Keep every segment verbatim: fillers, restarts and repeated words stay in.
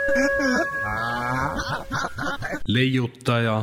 leiutaja.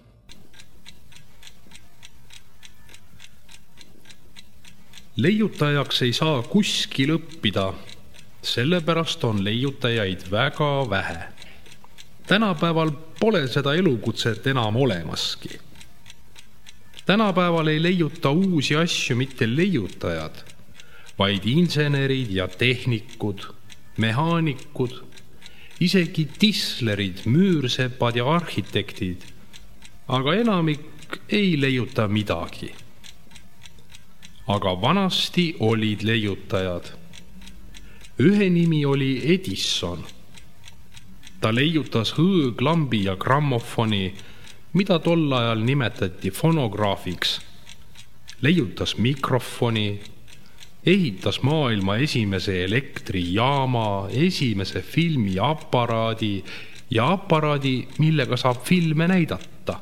Leiutajaks ei saa kuskil õppida, sellepärast on leiutajaid väga vähe. Tänapäeval pole seda elukutset enam olemaski. Tänapäeval ei leiuta uusi asju mitte leiutajad, vaid insenerid ja tehnikud, mehaanikud, isegi tislerid, müürsepad ja arhitektid, aga enamik ei leiuta midagi. Aga vanasti olid leiutajad. Ühe nimi oli Edison. Ta leiutas hõõglambi ja grammofoni, mida tol ajal nimetati fonograafiks. Leiutas mikrofoni, ehitas maailma esimese elektrijaama, esimese filmiaparaadi ja aparaadi, millega saab filme näidata.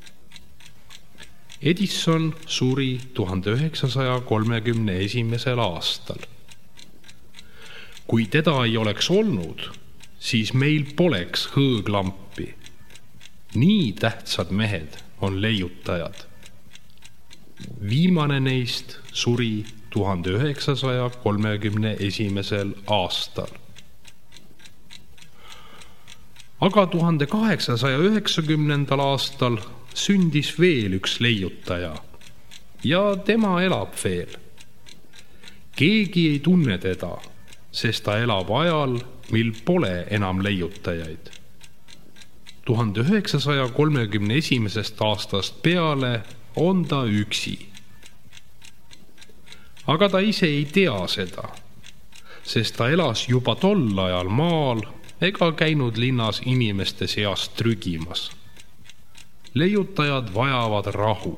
Edison suri tuhande üheksasaja kolmekümne esimesel aastal. Kui teda ei oleks olnud, siis meil poleks hõõglampi. Nii tähtsad mehed on leiutajad. Viimane neist suri tuhande üheksasaja kolmekümne esimesel aastal. Aga tuhande kaheksasaja üheksakümnendal aastal sündis veel üks leiutaja ja tema elab veel. Keegi ei tunne teda, sest ta elab ajal, mil pole enam leiutajaid. tuhande üheksasaja kolmekümne esimesest aastast peale on ta üksi. Aga ta ise ei tea seda, sest ta elas juba tol ajal maal ega käinud linnas inimeste seas trügimas. Leiutajad vajavad rahu.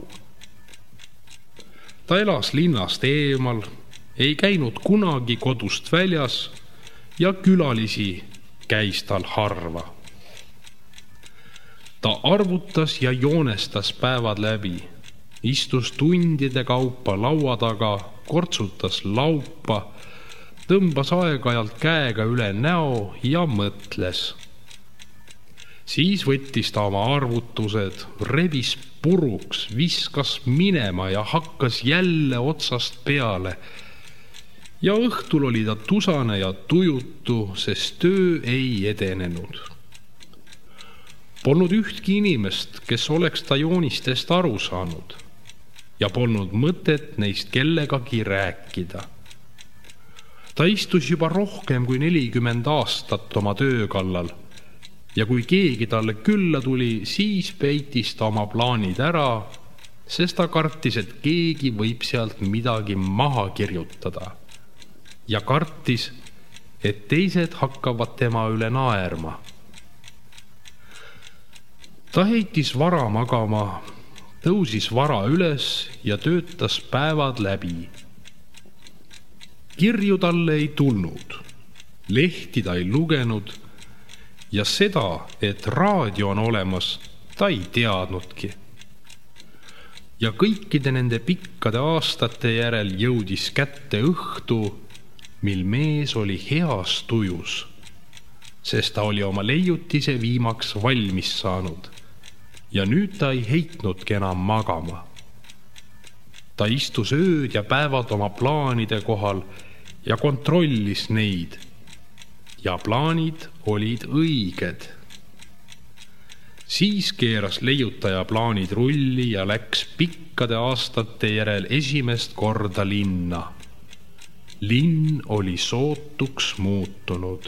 Ta elas linnast eemal, ei käinud kunagi kodust väljas ja külalisi käis tal harva. Ta arvutas ja joonestas päevad läbi, istus tundide kaupa laua taga, kortsutas laupa, tõmbas aeg-ajalt käega üle näo ja mõtles. Siis võttis ta oma arvutused, rebis puruks, viskas minema ja hakkas jälle otsast peale. Ja õhtul oli ta tusane ja tujutu, sest töö ei edenenud. Polnud ühtki inimest, kes oleks ta joonistest aru saanud ja polnud mõtet neist kellegagi rääkida. Ta istus juba rohkem kui nelikümmend aastat oma töö kallal ja kui keegi talle külla tuli, siis peitis ta oma plaanid ära, sest ta kartis, et keegi võib sealt midagi maha kirjutada ja kartis, et teised hakkavad tema üle naerma. Ta heitis vara magama, tõusis vara üles ja töötas päevad läbi. Kirju talle ei tulnud, lehti ta ei lugenud ja seda, et raadio on olemas, ta ei teadnudki. Ja kõikide nende pikkade aastate järel jõudis kätte õhtu, mil mees oli heas tujus, sest ta oli oma leiutise viimaks valmis saanud ja nüüd ta ei heitnudki enam magama. Ta istus ööd ja päevad oma plaanide kohal ja kontrollis neid. Ja plaanid olid õiged. Siis keeras leiutaja plaanid rulli ja läks pikkade aastate järel esimest korda linna. Linn oli sootuks muutunud.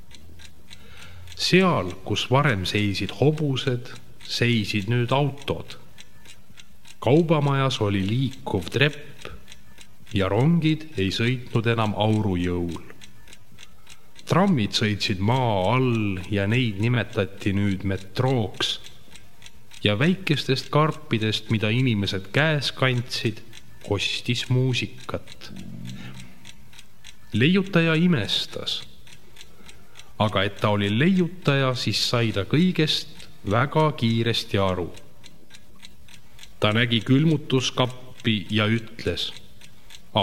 Seal, kus varem seisid hobused, seisid nüüd autod. Kaubamajas oli liikuv trepp ja rongid ei sõitnud enam aurujõul. Trammid sõitsid maa all ja neid nimetati nüüd metrooks ja väikestest karpidest, mida inimesed käes kandsid, ostis muusikat. Leiutaja imestas, aga et ta oli leiutaja, siis sai ta kõigest väga kiiresti aru. Ta nägi külmutuskappi ja ütles,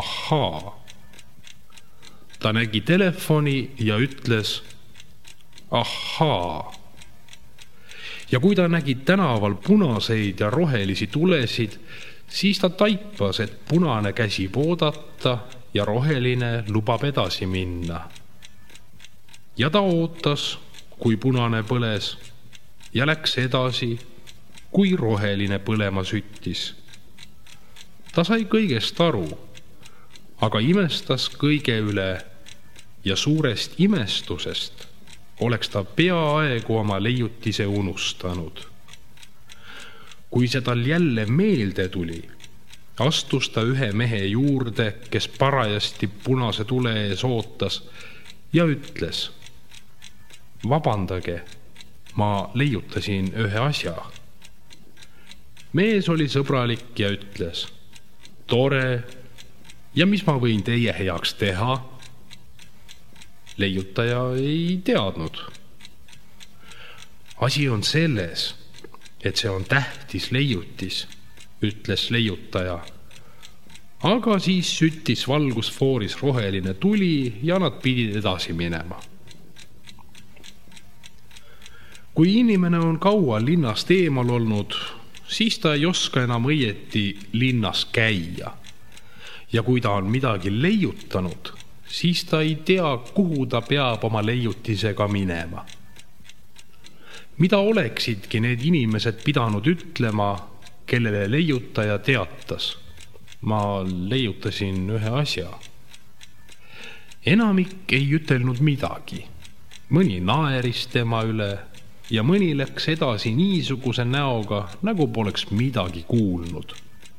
ahaa. Ta nägi telefoni ja ütles, Ahaa! Ja kui ta nägi tänaval punaseid ja rohelisi tulesid, siis ta taipas, et punane käsib oodata ja roheline lubab edasi minna. Ja ta ootas, kui punane põles, ja läks edasi, kui roheline põlema süttis. Ta sai kõigest aru, aga imestas kõige üle ja suurest imestusest oleks ta peaaegu oma leiutise unustanud. Kui see tal jälle meelde tuli, astus ta ühe mehe juurde, kes parajasti punase tule ees ootas ja ütles: vabandage, ma leiutasin ühe asja. Mees oli sõbralik ja ütles: tore, ja mis ma võin teie heaks teha? Leiutaja ei teadnud. Asi on selles, et see on tähtis leiutis, ütles leiutaja. Aga siis süttis valgusfooris roheline tuli ja nad pidid edasi minema. Kui inimene on kaua linnast eemal olnud, siis ta ei oska enam õieti linnas käia. Ja kui ta on midagi leiutanud, siis ta ei tea, kuhu ta peab oma leiutisega minema. Mida oleksidki need inimesed pidanud ütlema, kellele leiutaja teatas? Ma leiutasin ühe asja. Enamik ei ütelnud midagi. Mõni naeris tema üle ja mõni läks edasi niisuguse näoga, nagu poleks midagi kuulnud.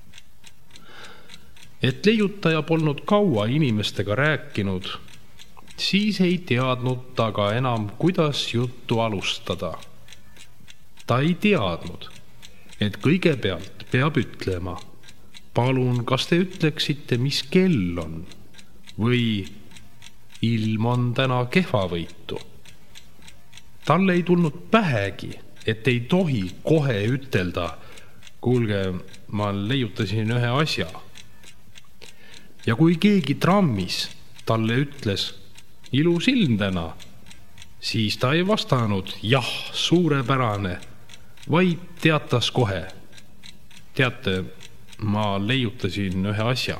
Et leiutaja polnud kaua inimestega rääkinud, siis ei teadnud ta ka enam, kuidas juttu alustada. Ta ei teadnud, et kõigepealt peab ütlema: palun, kas te ütleksite, mis kell on? Või ilm on täna kehvavõitu. Talle ei tulnud pähegi, et ei tohi kohe ütelda: kuulge, ma leiutasin ühe asja. Ja kui keegi trammis talle ütles: ilus ilm täna, siis ta ei vastanud: jah, suurepärane, vaid teatas kohe: teate, ma leiutasin ühe asja.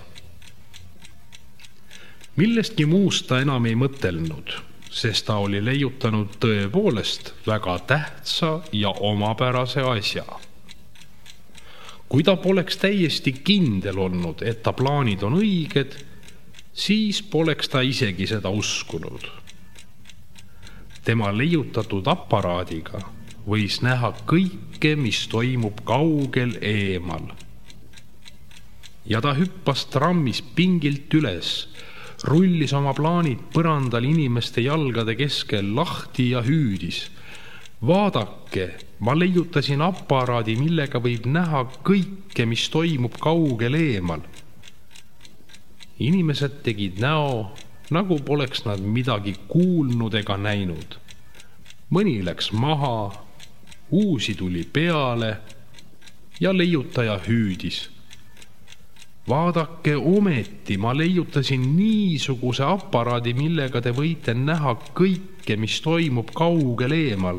Millestki muust ta enam ei mõtelnud, sest ta oli leiutanud tõepoolest väga tähtsa ja omapärase asja. Kui ta poleks täiesti kindel olnud, et ta plaanid on õiged, siis poleks ta isegi seda uskunud. Tema leiutatud aparaadiga võis näha kõike, mis toimub kaugel eemal. Ja ta hüppas trammis pingilt üles, rullis oma plaanid põrandal inimeste jalgade keskel lahti ja hüüdis: vaadake, ma leiutasin aparaadi, millega võib näha kõike, mis toimub kaugel eemal. Inimesed tegid näo, nagu poleks nad midagi kuulnud ega näinud. Mõni läks maha, uusi tuli peale ja leiutaja hüüdis: vaadake ometi, ma leiutasin niisuguse aparaadi, millega te võite näha kõike, mis toimub kaugel eemal.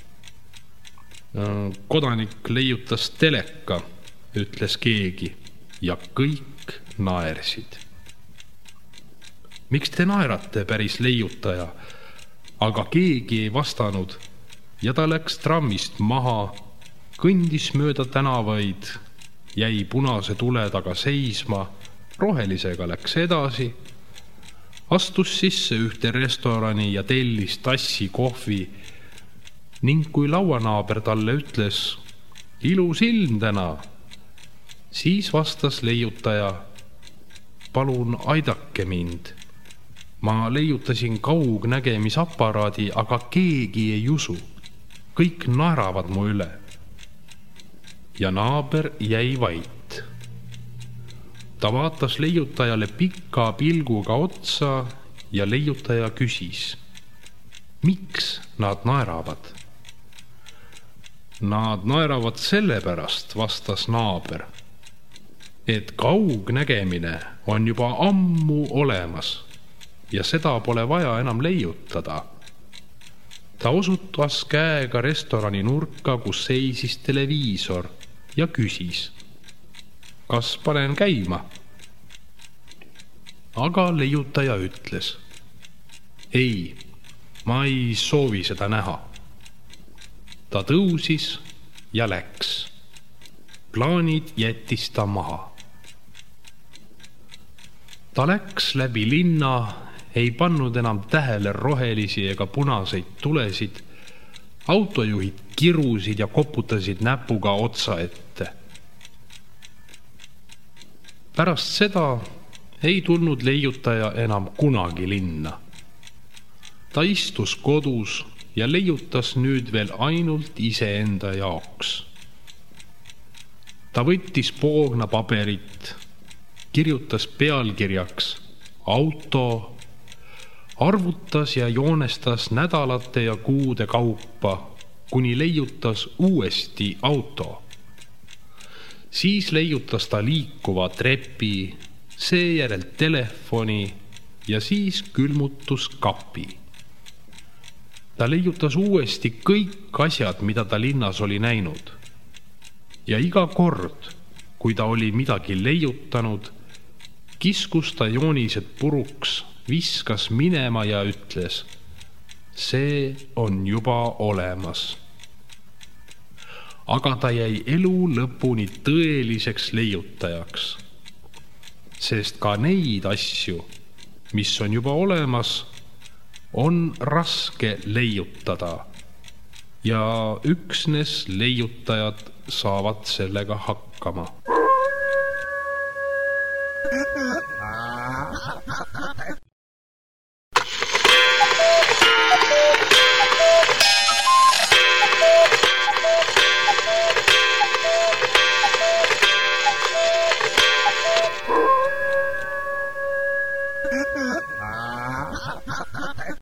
Kodanik leiutas teleka, ütles keegi, ja kõik naersid. Miks te naerate, päris leiutaja? Aga keegi ei vastanud ja ta läks trammist maha, kõndis mööda tänavaid, jäi punase tule taga seisma, rohelisega läks edasi, astus sisse ühte restorani ja tellis tassi kohvi. Ning kui lauanaaber talle ütles: ilus ilm täna, siis vastas leiutaja: palun aidake mind. Ma leiutasin kaugnägemisaparaadi, aga keegi ei usu. Kõik naeravad mu üle. Ja naaber jäi vait. Ta vaatas leiutajale pika pilguga otsa ja leiutaja küsis: miks nad naeravad? Nad naeravad sellepärast, vastas naaber, et kaugnägemine on juba ammu olemas ja seda pole vaja enam leiutada. Ta osutas käega restorani nurka, kus seisis televiisor ja küsis, kas panen käima. Aga leiutaja ütles, ei, ma ei soovi seda näha. Ta tõusis ja läks. Plaanid jättis ta maha. Ta läks läbi linna, ei pannud enam tähele rohelisi ega punaseid tulesid. Autojuhid kirusid ja koputasid näpuga otsa ette. Pärast seda ei tulnud leiutaja enam kunagi linna. Ta istus kodus ja leiutas nüüd veel ainult iseenda jaoks. Ta võttis poogna paberit, kirjutas pealkirjaks auto, arvutas ja joonestas nädalate ja kuude kaupa, kuni leiutas uuesti auto. Siis leiutas ta liikuva trepi, seejärel telefoni ja siis külmutuskapi. Ta leiutas uuesti kõik asjad, mida ta linnas oli näinud. Ja iga kord, kui ta oli midagi leiutanud, kiskus ta joonised puruks, viskas minema ja ütles, see on juba olemas. Aga ta jäi elu lõpuni tõeliseks leiutajaks, sest ka neid asju, mis on juba olemas, on raske leiutada ja üksnes leiutajad saavad sellega hakkama.